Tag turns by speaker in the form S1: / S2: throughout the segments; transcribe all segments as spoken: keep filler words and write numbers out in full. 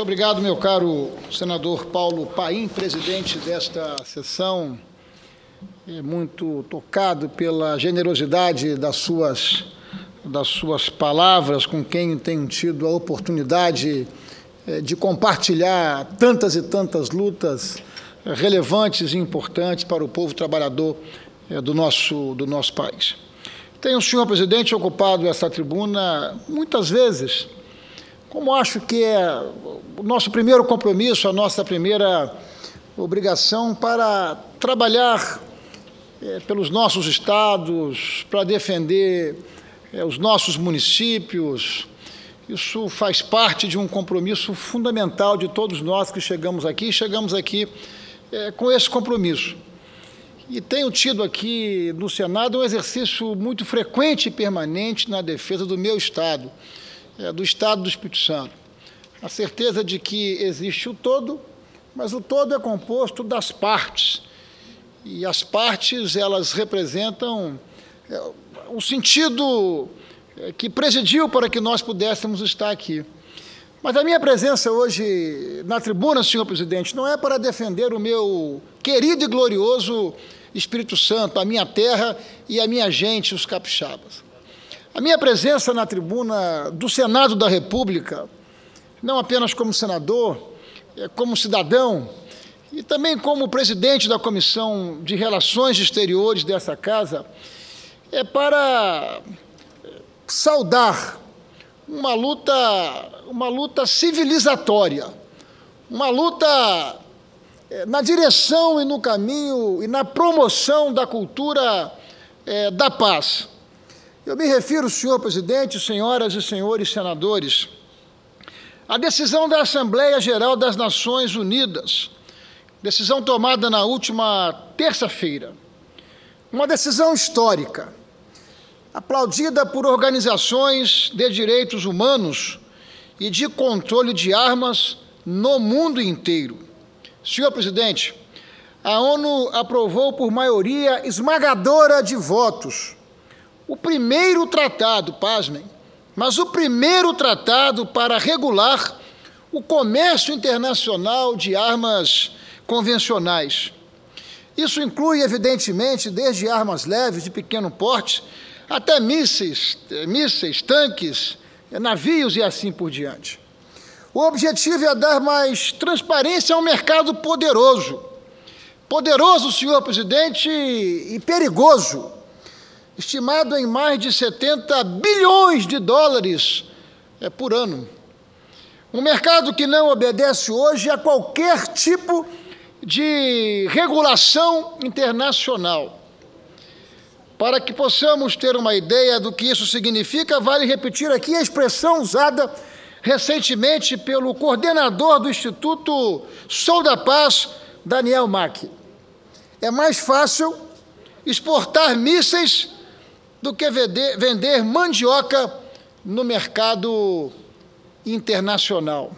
S1: Muito obrigado, meu caro senador Paulo Paim, presidente desta sessão, muito tocado pela generosidade das suas, das suas palavras, com quem tenho tido a oportunidade de compartilhar tantas e tantas lutas relevantes e importantes para o povo trabalhador do nosso, do nosso país. Tenho o senhor presidente ocupado essa tribuna muitas vezes, como acho que é o nosso primeiro compromisso, a nossa primeira obrigação para trabalhar é, pelos nossos estados, para defender é, os nossos municípios. Isso faz parte de um compromisso fundamental de todos nós que chegamos aqui, e chegamos aqui é, com esse compromisso. E tenho tido aqui no Senado um exercício muito frequente e permanente na defesa do meu estado, é, do estado do Espírito Santo. A certeza de que existe o todo, mas o todo é composto das partes. E as partes, elas representam é, o sentido é, que presidiu para que nós pudéssemos estar aqui. Mas a minha presença hoje na tribuna, senhor presidente, não é para defender o meu querido e glorioso Espírito Santo, a minha terra e a minha gente, os capixabas. A minha presença na tribuna do Senado da República, não apenas como senador, como cidadão, e também como presidente da Comissão de Relações Exteriores dessa casa, é para saudar uma luta, uma luta civilizatória, uma luta na direção e no caminho e na promoção da cultura é, da paz. Eu me refiro, senhor presidente, senhoras e senhores senadores, à decisão da Assembleia Geral das Nações Unidas, decisão tomada na última terça-feira, uma decisão histórica, aplaudida por organizações de direitos humanos e de controle de armas no mundo inteiro. Senhor presidente, a ONU aprovou por maioria esmagadora de votos o primeiro tratado, pasmem, mas o primeiro tratado para regular o comércio internacional de armas convencionais. Isso inclui, evidentemente, desde armas leves de pequeno porte até mísseis, mísseis, tanques, navios e assim por diante. O objetivo é dar mais transparência a um mercado poderoso. Poderoso, senhor presidente, e perigoso, estimado em mais de setenta bilhões de dólares é, por ano. Um mercado que não obedece hoje a qualquer tipo de regulação internacional. Para que possamos ter uma ideia do que isso significa, vale repetir aqui a expressão usada recentemente pelo coordenador do Instituto Sou da Paz, Daniel Mack. É mais fácil exportar mísseis do que vender, vender mandioca no mercado internacional.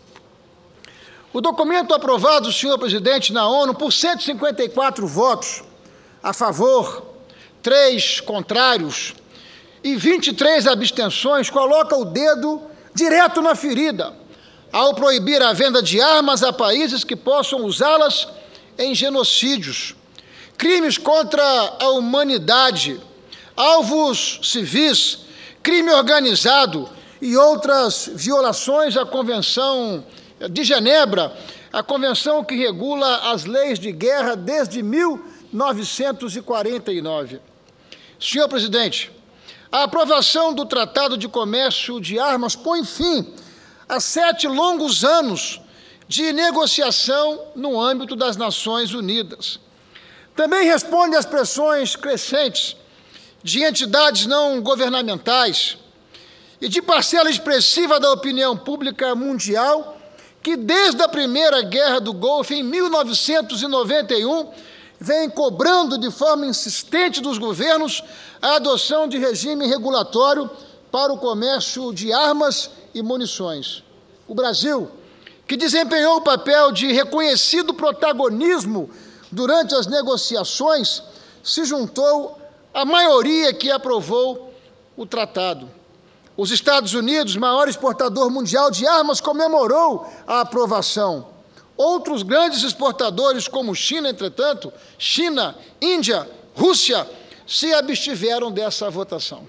S1: O documento aprovado, senhor presidente, na ONU, por cento e cinquenta e quatro votos a favor, três contrários e vinte e três abstenções, coloca o dedo direto na ferida, ao proibir a venda de armas a países que possam usá-las em genocídios, crimes contra a humanidade, alvos civis, crime organizado e outras violações à Convenção de Genebra, a convenção que regula as leis de guerra desde mil novecentos e quarenta e nove. Senhor presidente, a aprovação do Tratado de Comércio de Armas põe fim a sete longos anos de negociação no âmbito das Nações Unidas. Também responde às pressões crescentes de entidades não governamentais e de parcela expressiva da opinião pública mundial que, desde a Primeira Guerra do Golfo, em mil novecentos e noventa e um, vem cobrando de forma insistente dos governos a adoção de regime regulatório para o comércio de armas e munições. O Brasil, que desempenhou o papel de reconhecido protagonismo durante as negociações, se juntou à maioria que aprovou o tratado. Os Estados Unidos, maior exportador mundial de armas, comemorou a aprovação. Outros grandes exportadores, como China, entretanto, China, Índia, Rússia, se abstiveram dessa votação.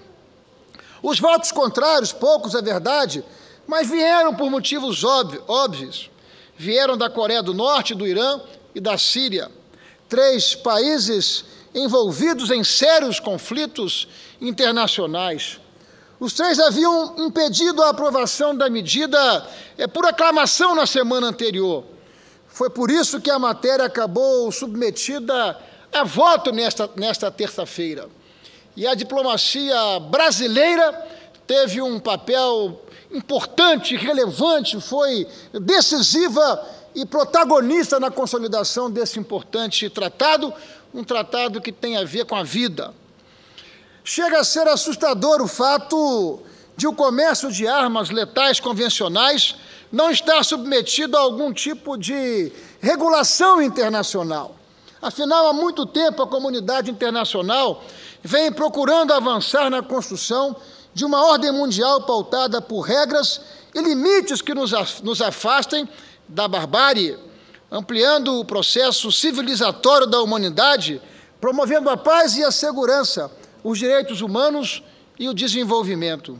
S1: Os votos contrários, poucos é verdade, mas vieram por motivos óbvios. Vieram da Coreia do Norte, do Irã e da Síria. Três países envolvidos em sérios conflitos internacionais. Os três haviam impedido a aprovação da medida é, por aclamação na semana anterior. Foi por isso que a matéria acabou submetida a voto nesta, nesta terça-feira. E a diplomacia brasileira teve um papel importante, relevante, foi decisiva e protagonista na consolidação desse importante tratado, um tratado que tem a ver com a vida. Chega a ser assustador o fato de o comércio de armas letais convencionais não estar submetido a algum tipo de regulação internacional. Afinal, há muito tempo a comunidade internacional vem procurando avançar na construção de uma ordem mundial pautada por regras e limites que nos afastem da barbárie, ampliando o processo civilizatório da humanidade, promovendo a paz e a segurança, os direitos humanos e o desenvolvimento.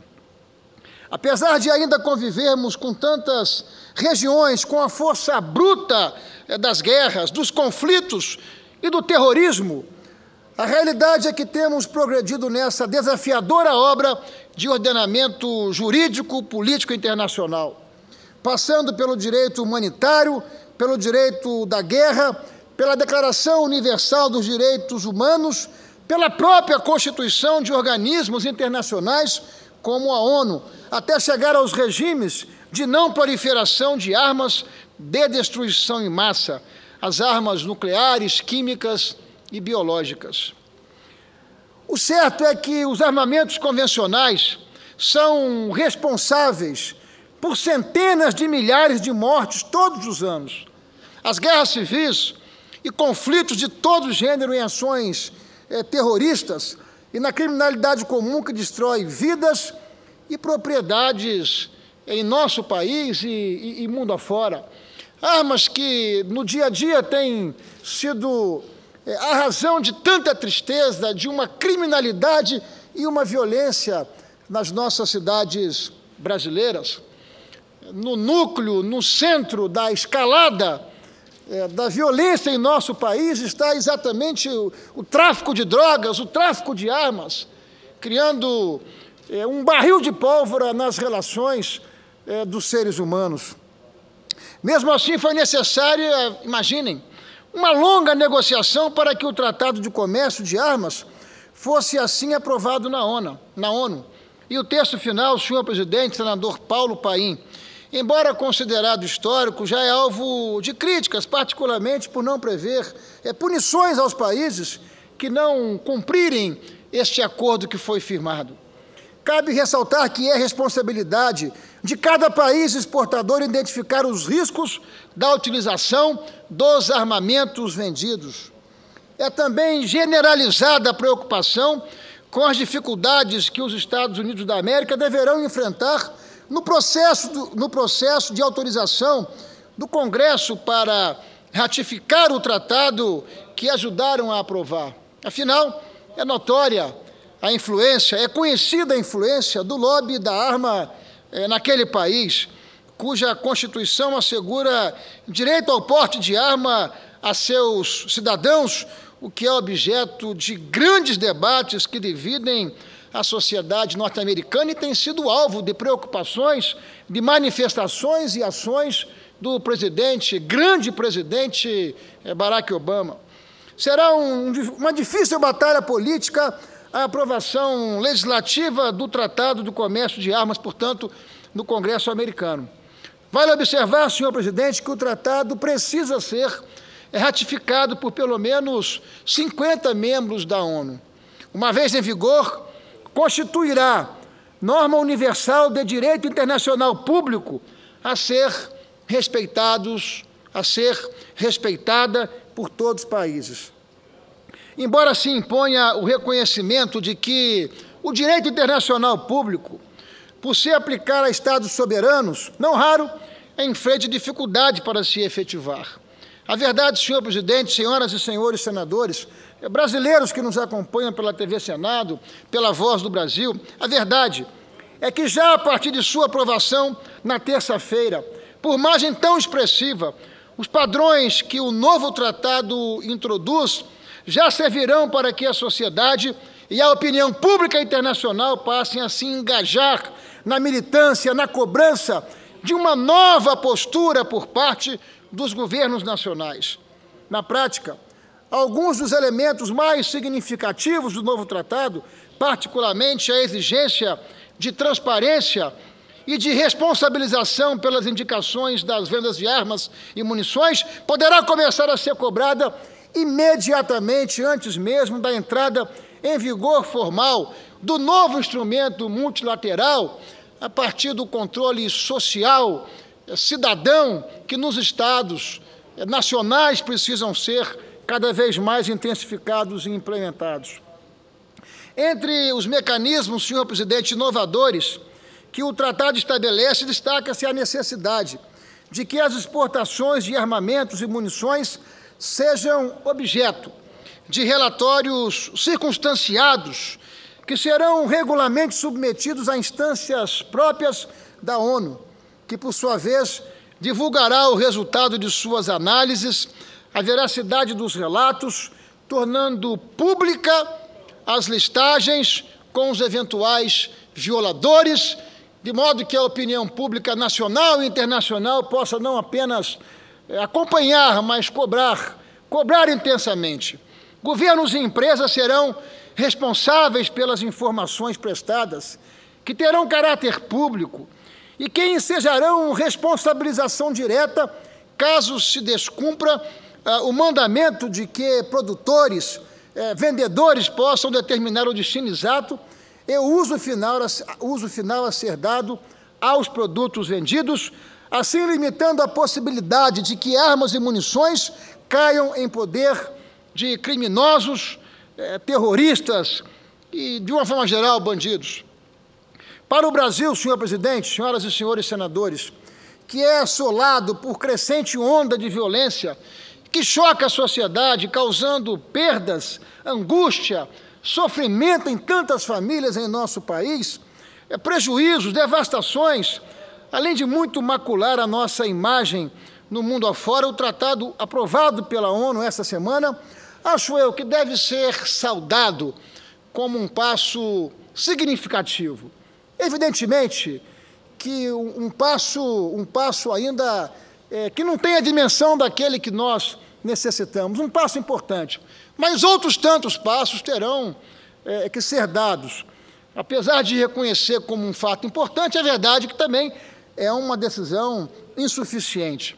S1: Apesar de ainda convivermos com tantas regiões com a força bruta das guerras, dos conflitos e do terrorismo, a realidade é que temos progredido nessa desafiadora obra de ordenamento jurídico, político internacional, passando pelo direito humanitário, pelo direito da guerra, pela Declaração Universal dos Direitos Humanos, pela própria constituição de organismos internacionais como a ONU, até chegar aos regimes de não proliferação de armas de destruição em massa, as armas nucleares, químicas e biológicas. O certo é que os armamentos convencionais são responsáveis por centenas de milhares de mortes todos os anos. As guerras civis e conflitos de todo gênero em ações eh, terroristas e na criminalidade comum que destrói vidas e propriedades em nosso país e, e, e mundo afora. Armas que no dia a dia têm sido eh, a razão de tanta tristeza, de uma criminalidade e uma violência nas nossas cidades brasileiras. No núcleo, no centro da escalada é, da violência em nosso país está exatamente o, o tráfico de drogas, o tráfico de armas, criando é, um barril de pólvora nas relações é, dos seres humanos. Mesmo assim, foi necessária, imaginem, uma longa negociação para que o Tratado de Comércio de Armas fosse assim aprovado na ONU. Na ONU. E o texto final, senhor presidente, senador Paulo Paim, embora considerado histórico, já é alvo de críticas, particularmente por não prever é, punições aos países que não cumprirem este acordo que foi firmado. Cabe ressaltar que é responsabilidade de cada país exportador identificar os riscos da utilização dos armamentos vendidos. É também generalizada a preocupação com as dificuldades que os Estados Unidos da América deverão enfrentar no processo, do, no processo de autorização do Congresso para ratificar o tratado que ajudaram a aprovar. Afinal, é notória a influência, é conhecida a influência do lobby da arma é, naquele país, cuja Constituição assegura direito ao porte de arma a seus cidadãos, o que é objeto de grandes debates que dividem a sociedade norte-americana e tem sido alvo de preocupações, de manifestações e ações do presidente, grande presidente Barack Obama. Será um, uma difícil batalha política a aprovação legislativa do Tratado do Comércio de Armas, portanto, no Congresso americano. Vale observar, senhor presidente, que o tratado precisa ser ratificado por pelo menos cinquenta membros da ONU. Uma vez em vigor, constituirá norma universal de direito internacional público a ser respeitados, a ser respeitada por todos os países. Embora se imponha o reconhecimento de que o direito internacional público por se aplicar a estados soberanos, não raro, enfrente dificuldade para se efetivar. A verdade, senhor presidente, senhoras e senhores senadores, brasileiros que nos acompanham pela T V Senado, pela Voz do Brasil, a verdade é que já a partir de sua aprovação na terça-feira, por margem tão expressiva, os padrões que o novo tratado introduz já servirão para que a sociedade e a opinião pública internacional passem a se engajar na militância, na cobrança de uma nova postura por parte dos governos nacionais. Na prática, alguns dos elementos mais significativos do novo tratado, particularmente a exigência de transparência e de responsabilização pelas indicações das vendas de armas e munições, poderá começar a ser cobrada imediatamente, antes mesmo da entrada em vigor formal do novo instrumento multilateral, a partir do controle social, cidadão, que nos estados nacionais precisam ser cada vez mais intensificados e implementados. Entre os mecanismos, senhor presidente, inovadores que o tratado estabelece, destaca-se a necessidade de que as exportações de armamentos e munições sejam objeto de relatórios circunstanciados, que serão regularmente submetidos a instâncias próprias da ONU, que, por sua vez, divulgará o resultado de suas análises, a veracidade dos relatos, tornando pública as listagens com os eventuais violadores, de modo que a opinião pública nacional e internacional possa não apenas acompanhar, mas cobrar, cobrar intensamente. Governos e empresas serão responsáveis pelas informações prestadas, que terão caráter público, e que ensejarão responsabilização direta caso se descumpra uh, o mandamento de que produtores, uh, vendedores possam determinar o destino exato e o uso final, a, uso final a ser dado aos produtos vendidos, assim limitando a possibilidade de que armas e munições caiam em poder de criminosos, uh, terroristas e, de uma forma geral, bandidos. Para o Brasil, senhor presidente, senhoras e senhores senadores, que é assolado por crescente onda de violência, que choca a sociedade, causando perdas, angústia, sofrimento em tantas famílias em nosso país, prejuízos, devastações, além de muito macular a nossa imagem no mundo afora, o tratado aprovado pela ONU esta semana, acho eu que deve ser saudado como um passo significativo. Evidentemente que um passo, um passo ainda é, que não tem a dimensão daquele que nós necessitamos, um passo importante, mas outros tantos passos terão é, que ser dados. Apesar de reconhecer como um fato importante, é verdade que também é uma decisão insuficiente.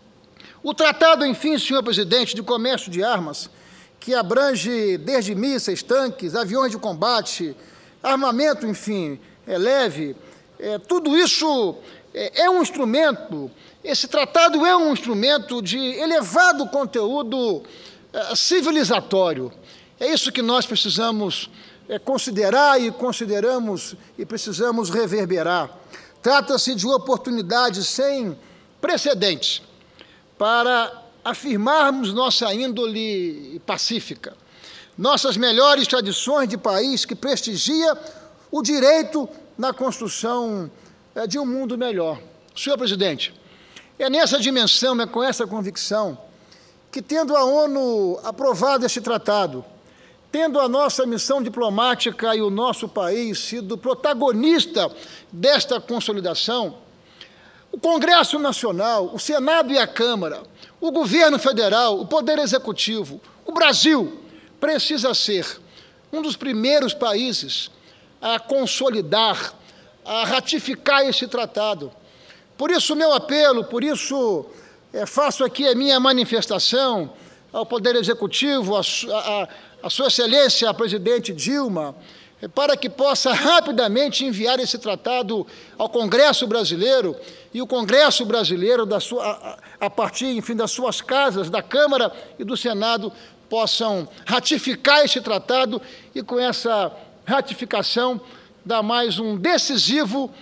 S1: O tratado, enfim, senhor presidente, de comércio de armas, que abrange desde mísseis, tanques, aviões de combate, armamento, enfim, é leve, é, tudo isso é, é um instrumento, esse tratado é um instrumento de elevado conteúdo é, civilizatório. É isso que nós precisamos é, considerar e consideramos e precisamos reverberar. Trata-se de uma oportunidade sem precedentes para afirmarmos nossa índole pacífica, nossas melhores tradições de país que prestigia o direito na construção de um mundo melhor. Senhor presidente, é nessa dimensão, é com essa convicção, que tendo a ONU aprovado este tratado, tendo a nossa missão diplomática e o nosso país sido protagonista desta consolidação, o Congresso Nacional, o Senado e a Câmara, o governo federal, o Poder Executivo, o Brasil precisa ser um dos primeiros países a consolidar, a ratificar esse tratado. Por isso, meu apelo, por isso é, faço aqui a minha manifestação ao Poder Executivo, a, a, a Sua Excelência, a Presidente Dilma, é, para que possa rapidamente enviar esse tratado ao Congresso Brasileiro, e o Congresso Brasileiro, da sua, a, a partir, enfim, das suas casas, da Câmara e do Senado, possam ratificar esse tratado e, com essa ratificação, dar mais um decisivo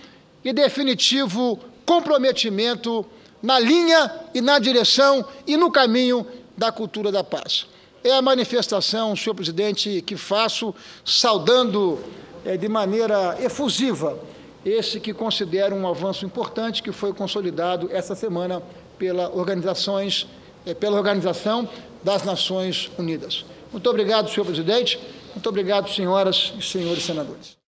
S1: e definitivo comprometimento na linha e na direção e no caminho da cultura da paz. É a manifestação, senhor presidente, que faço, saudando é, de maneira efusiva esse que considero um avanço importante que foi consolidado essa semana pela, organizações, é, pela Organização das Nações Unidas. Muito obrigado, senhor presidente. Muito obrigado, senhoras e senhores senadores.